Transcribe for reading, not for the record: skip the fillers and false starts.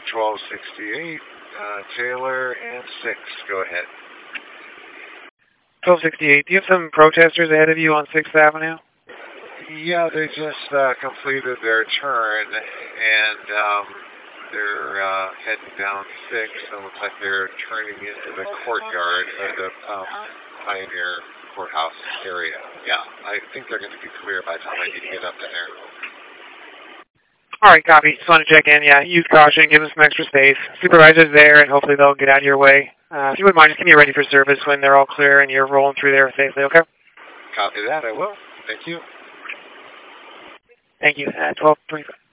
1268, Taylor and 6, go ahead. 1268, do you have some protesters ahead of you on 6th Avenue? Yeah, they just completed their turn, and they're heading down 6, and it looks like they're turning into the courtyard of the Pioneer Courthouse area. Yeah, I think they're going to be clear by the time I need to get up in there. All right, copy. Just want to check in. Yeah, use caution, give them some extra space. Supervisor's there, and hopefully they'll get out of your way. If you wouldn't mind, just get me ready for service when they're all clear and you're rolling through there safely, okay? Copy that, I will. Thank you. Thank you. 12:25.